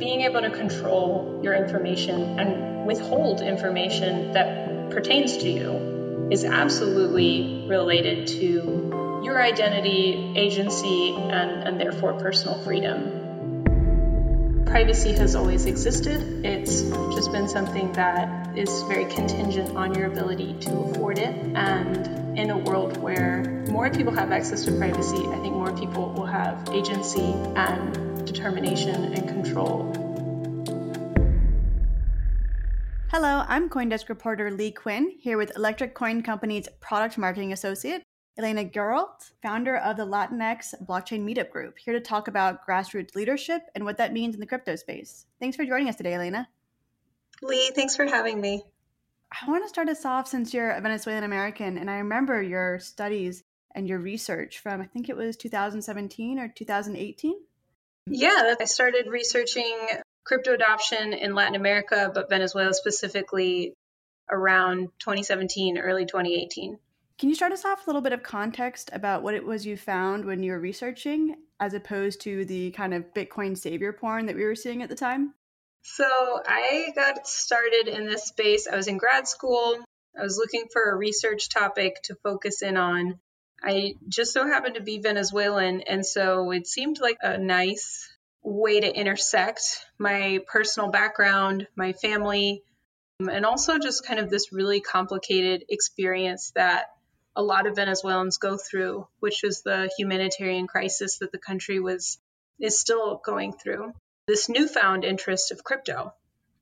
being able to control your information and withhold information that pertains to you is absolutely related to your identity, agency, and therefore personal freedom. Privacy has always existed. It's just been something that is very contingent on your ability to afford it. And in a world where more people have access to privacy, I think more people will have agency and determination and control. Hello, I'm CoinDesk reporter Lee Quinn, here with Electric Coin Company's product marketing associate, Elena Geralt, founder of the Latinx Blockchain Meetup Group, here to talk about grassroots leadership and what that means in the crypto space. Thanks for joining us today, Elena. Lee, thanks for having me. I want to start us off since you're a Venezuelan American, and I remember your studies and your research from, I think it was 2017 or 2018? Yeah, I started researching crypto adoption in Latin America, but Venezuela specifically around 2017, early 2018. Can you start us off with a little bit of context about what it was you found when you were researching, as opposed to the kind of Bitcoin savior porn that we were seeing at the time? So I got started in this space. I was in grad school. I was looking for a research topic to focus in on. I just so happened to be Venezuelan, and so it seemed like a nice way to intersect my personal background, my family, and also just kind of this really complicated experience that a lot of Venezuelans go through, which is the humanitarian crisis that the country is still going through. This newfound interest of crypto.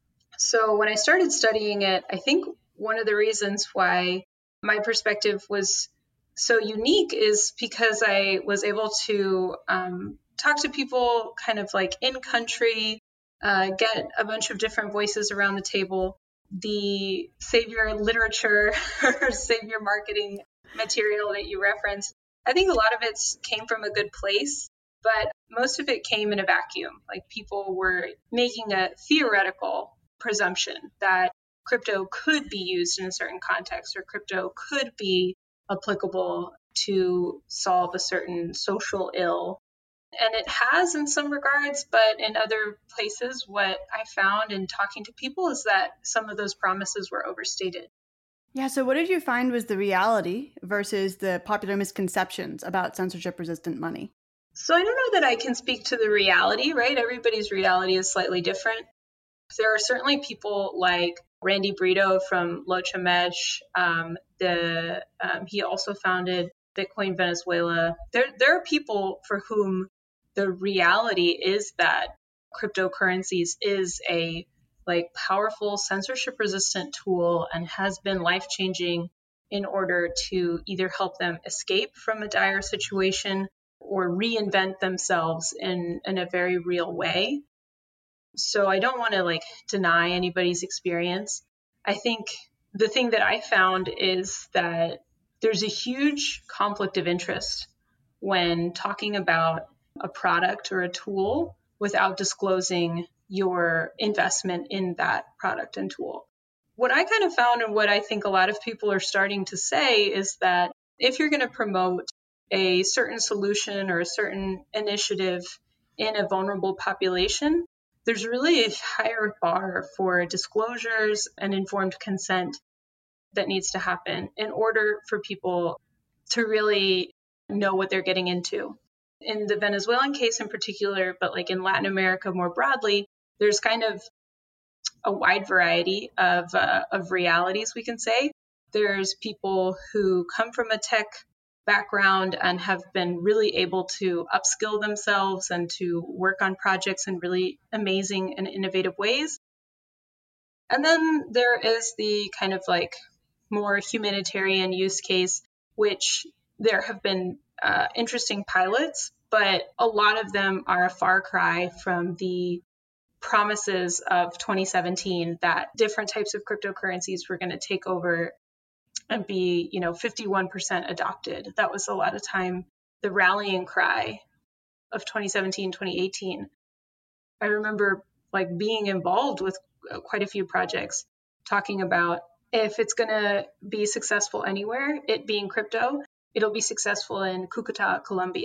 So when I started studying it, I think one of the reasons why my perspective was so unique is because I was able to talk to people kind of like in country, get a bunch of different voices around the table. The savior literature or savior marketing material that you referenced, I think a lot of it came from a good place, but most of it came in a vacuum. Like people were making a theoretical presumption that crypto could be used in a certain context or crypto could be applicable to solve a certain social ill. And it has in some regards, but in other places, what I found in talking to people is that some of those promises were overstated. Yeah, so what did you find was the reality versus the popular misconceptions about censorship-resistant money? So I don't know that I can speak to the reality, right? Everybody's reality is slightly different. There are certainly people like Randy Brito from Lochamesh. He also founded Bitcoin Venezuela. There are people for whom the reality is that cryptocurrencies is a powerful censorship-resistant tool and has been life-changing in order to either help them escape from a dire situation or reinvent themselves in a very real way. So I don't want to deny anybody's experience. I think the thing that I found is that there's a huge conflict of interest when talking about a product or a tool without disclosing your investment in that product and tool. What I kind of found, and what I think a lot of people are starting to say, is that if you're going to promote a certain solution or a certain initiative in a vulnerable population, there's really a higher bar for disclosures and informed consent that needs to happen in order for people to really know what they're getting into. In the Venezuelan case in particular, but in Latin America more broadly, there's kind of a wide variety of realities, we can say. There's people who come from a tech background and have been really able to upskill themselves and to work on projects in really amazing and innovative ways. And then there is the kind of more humanitarian use case, which there have been interesting pilots, but a lot of them are a far cry from the promises of 2017 that different types of cryptocurrencies were going to take over and be, 51% adopted. That was a lot of time the rallying cry of 2017, 2018. I remember being involved with quite a few projects talking about if it's going to be successful anywhere, it being crypto, it'll be successful in Cúcuta, Colombia.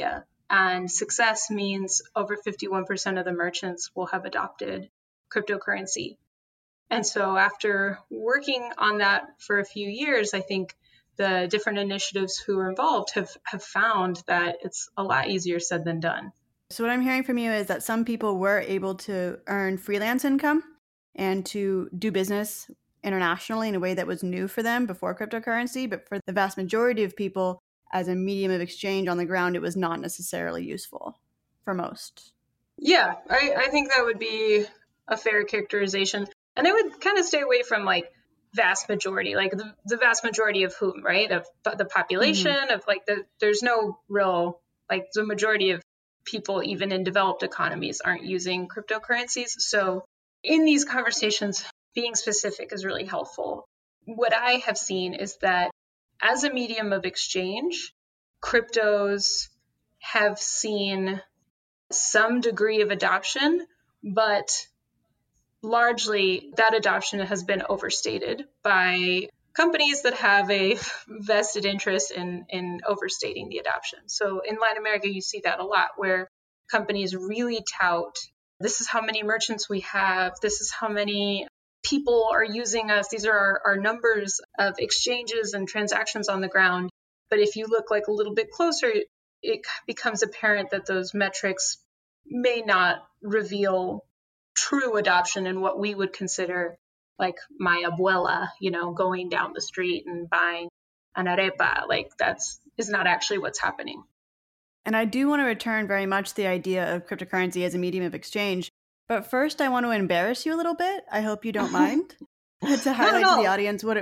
And success means over 51% of the merchants will have adopted cryptocurrency. And so after working on that for a few years, I think the different initiatives who are involved have found that it's a lot easier said than done. So what I'm hearing from you is that some people were able to earn freelance income and to do business internationally in a way that was new for them before cryptocurrency. But for the vast majority of people, as a medium of exchange on the ground, it was not necessarily useful for most. Yeah, I think that would be a fair characterization. And I would kind of stay away from like vast majority, like the vast majority of whom, right? Of the population, of like there's no real, like the majority of people, even in developed economies, aren't using cryptocurrencies. So in these conversations, being specific is really helpful. What I have seen is that as a medium of exchange, cryptos have seen some degree of adoption, but largely that adoption has been overstated by companies that have a vested interest in overstating the adoption. So in Latin America, you see that a lot where companies really tout, this is how many merchants we have, this is how many people are using us, these are our numbers of exchanges and transactions on the ground. But if you look like a little bit closer, it becomes apparent that those metrics may not reveal true adoption in what we would consider like my abuela, going down the street and buying an arepa. Like is not actually what's happening. And I do want to return very much to the idea of cryptocurrency as a medium of exchange. But first, I want to embarrass you a little bit. I hope you don't mind. To highlight to the audience why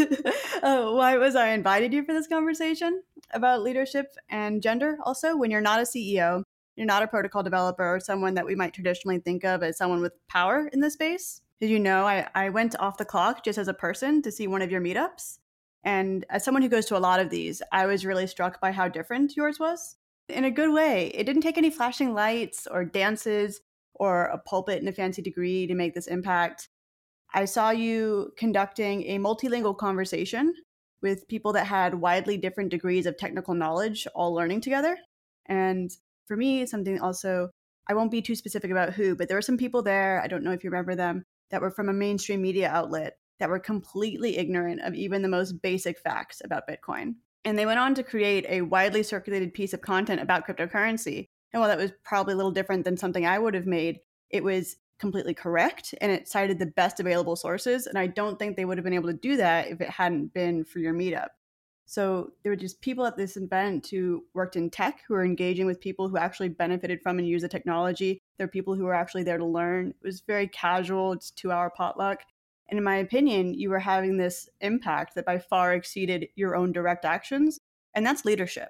it was I invited you for this conversation about leadership and gender. Also, when you're not a CEO, you're not a protocol developer or someone that we might traditionally think of as someone with power in this space. Did you know I went off the clock just as a person to see one of your meetups? And as someone who goes to a lot of these, I was really struck by how different yours was. In a good way. It didn't take any flashing lights or dances or a pulpit and a fancy degree to make this impact. I saw you conducting a multilingual conversation with people that had widely different degrees of technical knowledge, all learning together. And for me, something also, I won't be too specific about who, but there were some people there, I don't know if you remember them, that were from a mainstream media outlet that were completely ignorant of even the most basic facts about Bitcoin. And they went on to create a widely circulated piece of content about cryptocurrency. And while that was probably a little different than something I would have made, it was completely correct and it cited the best available sources. And I don't think they would have been able to do that if it hadn't been for your meetup. So there were just people at this event who worked in tech, who were engaging with people who actually benefited from and use the technology. There are people who were actually there to learn. It was very casual. It's 2-hour potluck. And in my opinion, you were having this impact that by far exceeded your own direct actions. And that's leadership.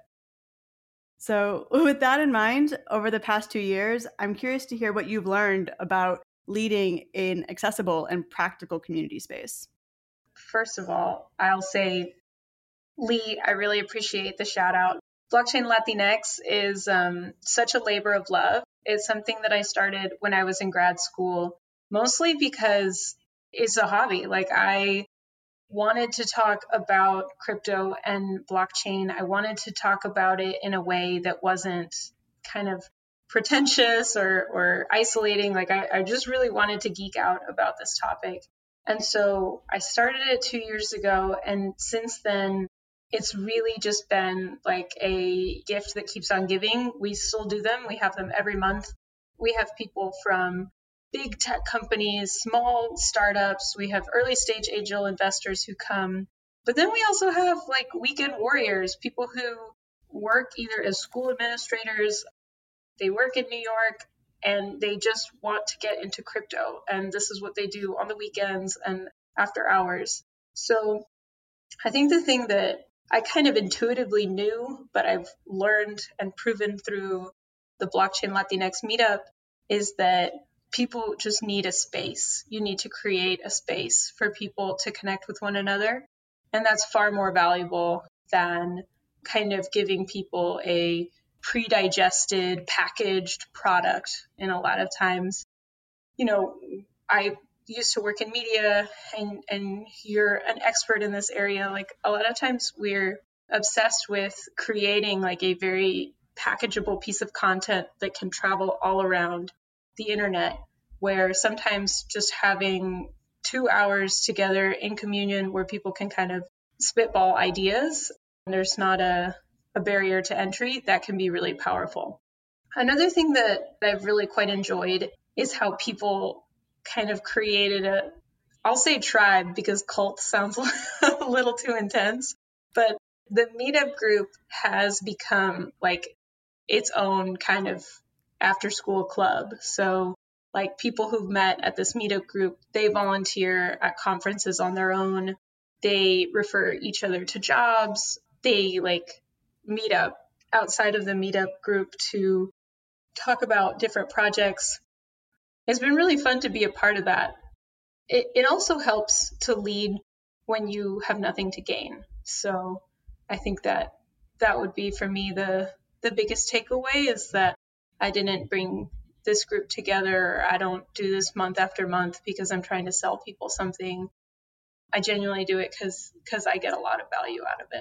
So with that in mind, over the past 2 years, I'm curious to hear what you've learned about leading in accessible and practical community space. First of all, I'll say, Lee, I really appreciate the shout out. Blockchain Latinx is such a labor of love. It's something that I started when I was in grad school, mostly because it's a hobby. Like I wanted to talk about crypto and blockchain. I wanted to talk about it in a way that wasn't kind of pretentious or isolating. Like I just really wanted to geek out about this topic. And so I started it 2 years ago. And since then, it's really just been like a gift that keeps on giving. We still do them. We have them every month. We have people from big tech companies, small startups. We have early stage angel investors who come. But then we also have like weekend warriors, people who work either as school administrators, they work in New York, and they just want to get into crypto. And this is what they do on the weekends and after hours. So I think the thing that I kind of intuitively knew, but I've learned and proven through the Blockchain Latinx meetup is that people just need a space. You need to create a space for people to connect with one another. And that's far more valuable than kind of giving people a pre-digested, packaged product. And a lot of times, I used to work in media and you're an expert in this area. Like a lot of times we're obsessed with creating like a very packageable piece of content that can travel all around the internet, where sometimes just having 2 hours together in communion where people can kind of spitball ideas and there's not a barrier to entry, that can be really powerful. Another thing that I've really quite enjoyed is how people kind of created I'll say tribe because cult sounds a little too intense, but the meetup group has become like its own kind of after school club. So like people who've met at this meetup group, they volunteer at conferences on their own. They refer each other to jobs. They like meet up outside of the meetup group to talk about different projects. It's been really fun to be a part of that. It also helps to lead when you have nothing to gain. So I think that would be for me the biggest takeaway is that I didn't bring this group together. Or I don't do this month after month because I'm trying to sell people something. I genuinely do it because I get a lot of value out of it.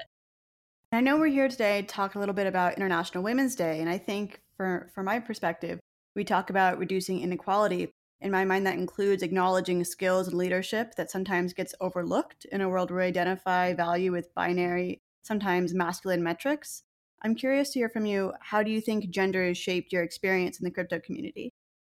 I know we're here today to talk a little bit about International Women's Day, and I think from my perspective, we talk about reducing inequality. In my mind, that includes acknowledging skills and leadership that sometimes gets overlooked in a world where we identify value with binary, sometimes masculine metrics. I'm curious to hear from you, how do you think gender has shaped your experience in the crypto community?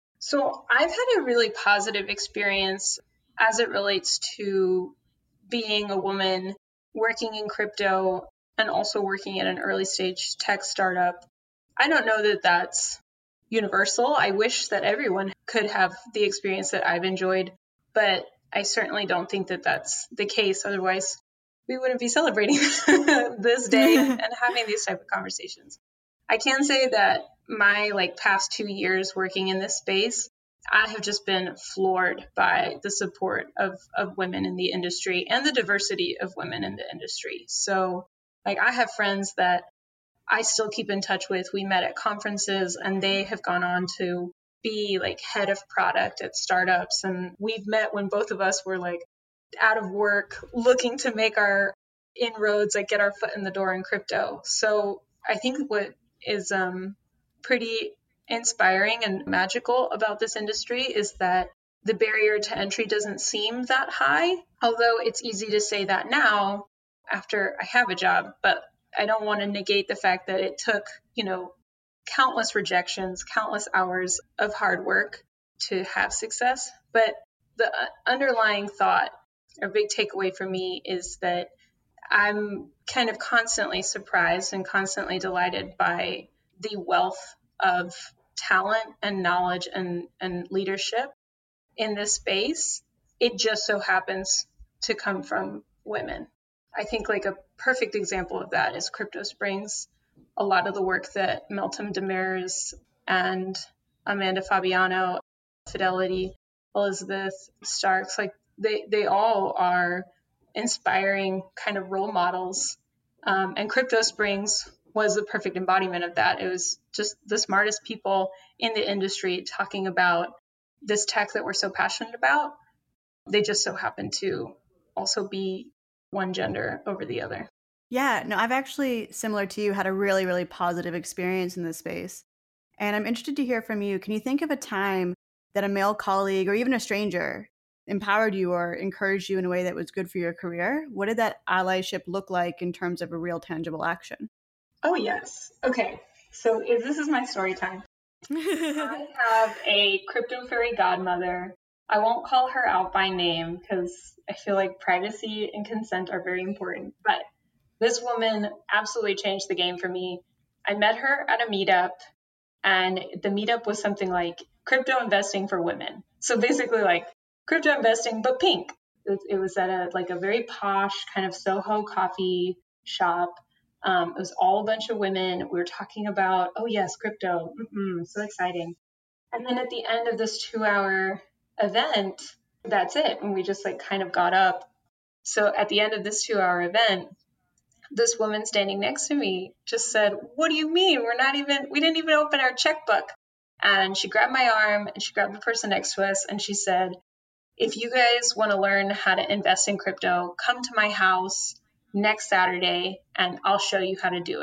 So I've had a really positive experience as it relates to being a woman working in crypto and also working at an early stage tech startup. I don't know that that's universal. I wish that everyone could have the experience that I've enjoyed, but I certainly don't think that that's the case. Otherwise, we wouldn't be celebrating this day and having these type of conversations. I can say that my past 2 years working in this space, I have just been floored by the support of women in the industry and the diversity of women in the industry. So I have friends that I still keep in touch with. We met at conferences and they have gone on to be head of product at startups. And we've met when both of us were out of work, looking to make our inroads, get our foot in the door in crypto. So I think what is pretty inspiring and magical about this industry is that the barrier to entry doesn't seem that high, although it's easy to say that now after I have a job, but I don't want to negate the fact that it took, countless rejections, countless hours of hard work to have success. But the underlying thought or big takeaway for me is that I'm kind of constantly surprised and constantly delighted by the wealth of talent and knowledge and leadership in this space. It just so happens to come from women. I think a perfect example of that is Crypto Springs. A lot of the work that Meltem Demirors and Amanda Fabiano, Fidelity, Elizabeth Starks, they all are inspiring kind of role models. And Crypto Springs was the perfect embodiment of that. It was just the smartest people in the industry talking about this tech that we're so passionate about. They just so happen to also be one gender over the other. Yeah, no, I've actually, similar to you, had a really, really positive experience in this space. And I'm interested to hear from you. Can you think of a time that a male colleague or even a stranger empowered you or encouraged you in a way that was good for your career? What did that allyship look like in terms of a real tangible action? Oh, yes. Okay. So this is my story time. I have a crypto fairy godmother. I won't call her out by name because I feel like privacy and consent are very important. But this woman absolutely changed the game for me. I met her at a meetup, and the meetup was something like crypto investing for women. So basically crypto investing, but pink. It was at a very posh kind of Soho coffee shop. It was all a bunch of women. We were talking about, oh yes, crypto. So exciting. And then at the end of this 2-hour event, that's it. And we just kind of got up. So at the end of this 2-hour event, this woman standing next to me just said, "What do you mean? We didn't even open our checkbook." And she grabbed my arm and she grabbed the person next to us and she said, "If you guys want to learn how to invest in crypto, come to my house next Saturday and I'll show you how to do it."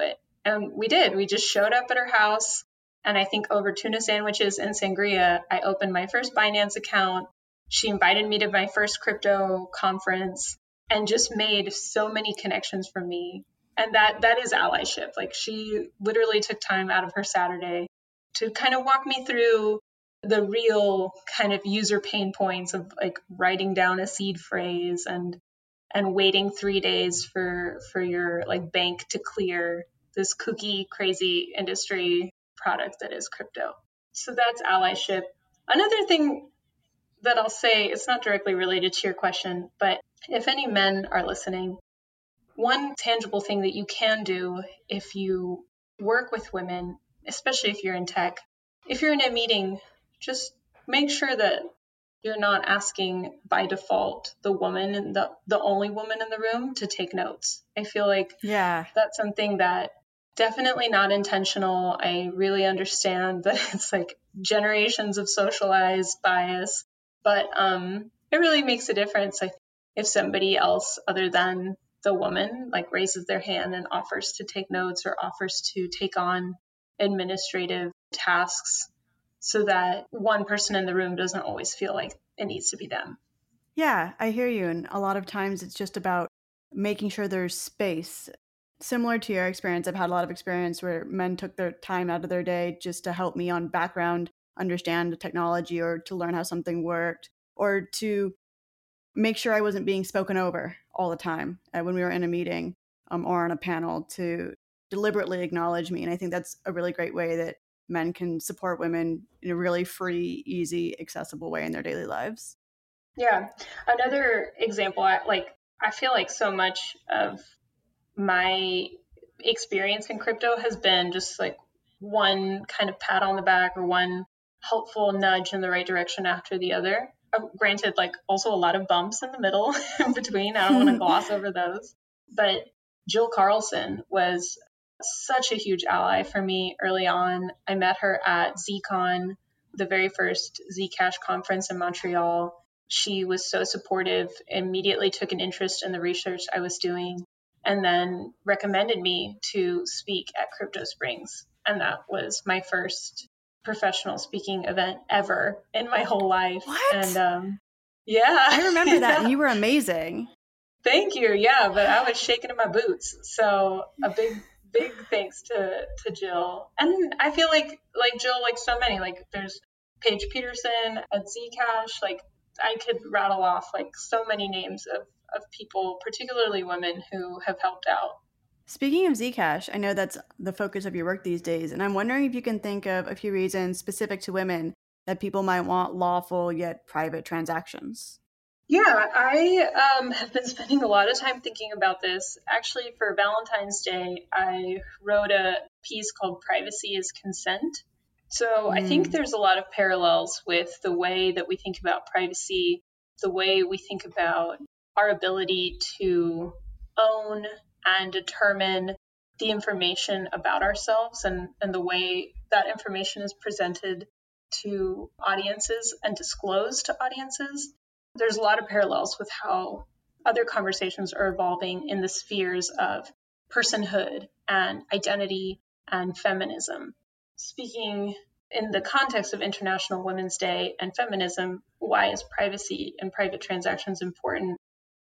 And we did. We just showed up at her house. And I think over tuna sandwiches and sangria, I opened my first Binance account. She invited me to my first crypto conference and just made so many connections for me. And that is allyship. Like, she literally took time out of her Saturday to kind of walk me through the real kind of user pain points of like writing down a seed phrase and waiting 3 days for your like bank to clear this kooky, crazy industry product that is crypto. So that's allyship. Another thing that I'll say, it's not directly related to your question, but if any men are listening, one tangible thing that you can do if you work with women, especially if you're in tech, if you're in a meeting, just make sure that you're not asking by default the woman and the only woman in the room to take notes. I feel like that's something that definitely not intentional. I really understand that it's like generations of socialized bias, but it really makes a difference. I think if somebody else other than the woman like raises their hand and offers to take notes or offers to take on administrative tasks, so that one person in the room doesn't always feel like it needs to be them. Yeah, I hear you. And a lot of times it's just about making sure there's space. Similar to your experience, I've had a lot of experience where men took their time out of their day just to help me on background, understand the technology, or to learn how something worked, or to make sure I wasn't being spoken over all the time when we were in a meeting or on a panel, to deliberately acknowledge me. And I think that's a really great way that men can support women in a really free, easy, accessible way in their daily lives. Yeah. Another example, I feel like so much of my experience in crypto has been just like one kind of pat on the back or one helpful nudge in the right direction after the other. Granted, like also a lot of bumps in the middle in between. I don't want to gloss over those. But Jill Carlson was such a huge ally for me early on. I met her at ZCon, the very first Zcash conference in Montreal. She was so supportive, immediately took an interest in the research I was doing, and then recommended me to speak at Crypto Springs. And that was my first professional speaking event ever in my whole life. What? And yeah. I remember that, and you were amazing. Thank you. Yeah, but I was shaking in my boots. So a big thanks to Jill. And I feel like Jill, like so many, like there's Paige Peterson at Zcash. Like I could rattle off like so many names of people, particularly women, who have helped out. Speaking of Zcash, I know that's the focus of your work these days, and I'm wondering if you can think of a few reasons specific to women that people might want lawful yet private transactions. Yeah, I have been spending a lot of time thinking about this. Actually, for Valentine's Day, I wrote a piece called Privacy is Consent. So I think there's a lot of parallels with the way that we think about privacy, the way we think about our ability to own and determine the information about ourselves and the way that information is presented to audiences and disclosed to audiences. There's a lot of parallels with how other conversations are evolving in the spheres of personhood and identity and feminism. Speaking in the context of International Women's Day and feminism, why is privacy and private transactions important?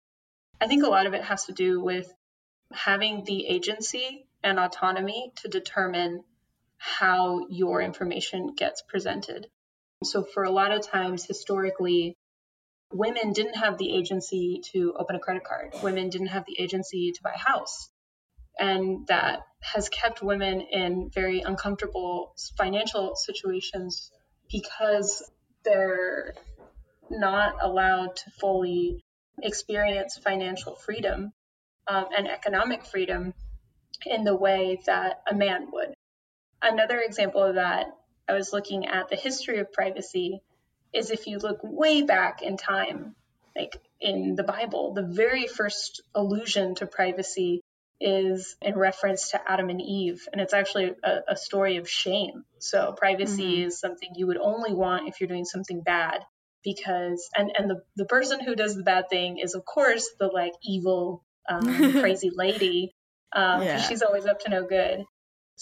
I think a lot of it has to do with having the agency and autonomy to determine how your information gets presented. So for a lot of times, historically, women didn't have the agency to open a credit card. Women didn't have the agency to buy a house. And that has kept women in very uncomfortable financial situations because they're not allowed to fully experience financial freedom and economic freedom in the way that a man would. Another example of that, I was looking at the history of privacy, is if you look way back in time, like in the Bible, the very first allusion to privacy is in reference to Adam and Eve. And it's actually a story of shame. So privacy is something you would only want if you're doing something bad, because, and the person who does the bad thing is, of course, the like evil, crazy lady. She's always up to no good.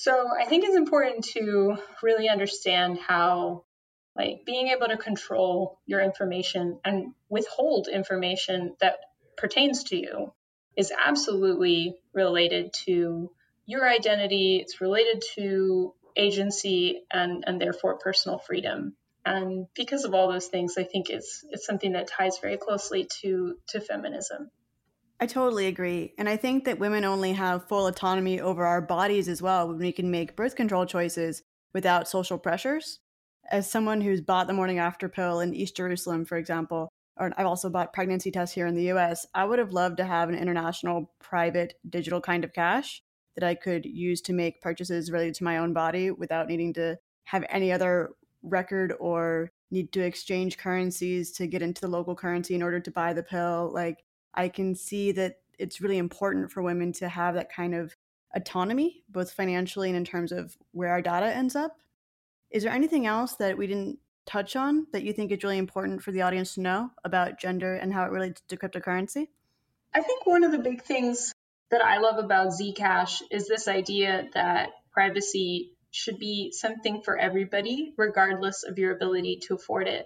So I think it's important to really understand how being able to control your information and withhold information that pertains to you is absolutely related to your identity. It's related to agency and therefore personal freedom. And because of all those things, I think it's something that ties very closely to feminism. I totally agree. And I think that women only have full autonomy over our bodies as well when we can make birth control choices without social pressures. As someone who's bought the morning after pill in East Jerusalem, for example, or I've also bought pregnancy tests here in the US, I would have loved to have an international, private, digital kind of cash that I could use to make purchases related to my own body without needing to have any other record or need to exchange currencies to get into the local currency in order to buy the pill. I can see that it's really important for women to have that kind of autonomy, both financially and in terms of where our data ends up. Is there anything else that we didn't touch on that you think is really important for the audience to know about gender and how it relates to cryptocurrency? I think one of the big things that I love about Zcash is this idea that privacy should be something for everybody, regardless of your ability to afford it.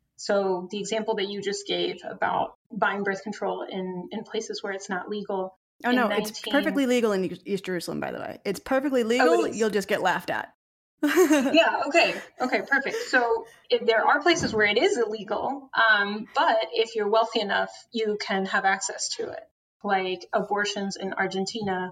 So the example that you just gave about buying birth control in places where it's not legal. Oh, no, it's perfectly legal in East Jerusalem, by the way. It's perfectly legal. You'll just get laughed at. Yeah. Okay, perfect. So there are places where it is illegal, but if you're wealthy enough, you can have access to it, like abortions in Argentina,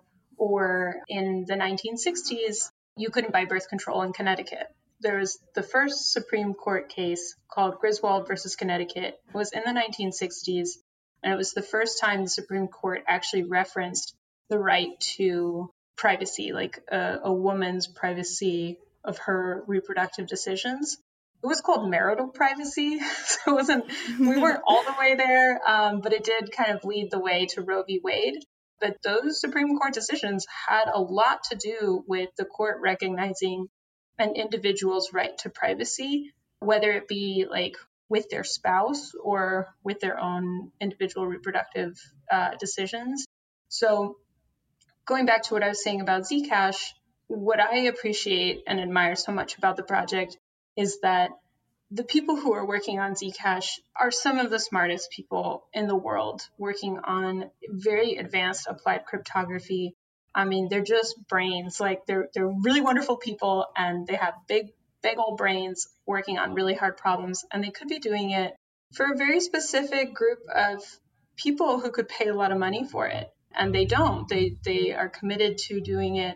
or in the 1960s, you couldn't buy birth control in Connecticut. There was the first Supreme Court case called Griswold versus Connecticut. It was in the 1960s, and it was the first time the Supreme Court actually referenced the right to privacy, like a woman's privacy of her reproductive decisions. It was called marital privacy, so we weren't all the way there, but it did kind of lead the way to Roe v. Wade. But those Supreme Court decisions had a lot to do with the court recognizing an individual's right to privacy, whether it be with their spouse or with their own individual reproductive decisions. So going back to what I was saying about Zcash, what I appreciate and admire so much about the project is that the people who are working on Zcash are some of the smartest people in the world working on very advanced applied cryptography. I mean, they're just brains. They're really wonderful people, and they have big old brains working on really hard problems, and they could be doing it for a very specific group of people who could pay a lot of money for it. And they don't. They are committed to doing it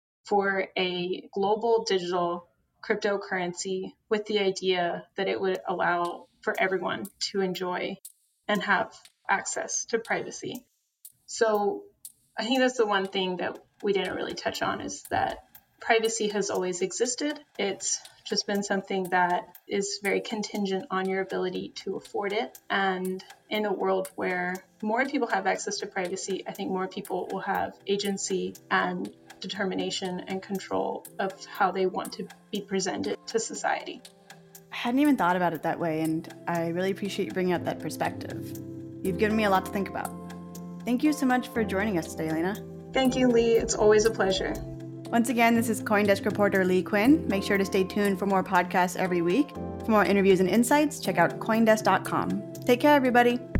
for a global digital cryptocurrency with the idea that it would allow for everyone to enjoy and have access to privacy. So I think that's the one thing that we didn't really touch on, is that privacy has always existed. It's just been something that is very contingent on your ability to afford it. And in a world where more people have access to privacy, I think more people will have agency and determination and control of how they want to be presented to society. I hadn't even thought about it that way, and I really appreciate you bringing up that perspective. You've given me a lot to think about. Thank you so much for joining us today, Elena. Thank you, Lee. It's always a pleasure. Once again, this is CoinDesk reporter Lee Quinn. Make sure to stay tuned for more podcasts every week. For more interviews and insights, check out CoinDesk.com. Take care, everybody.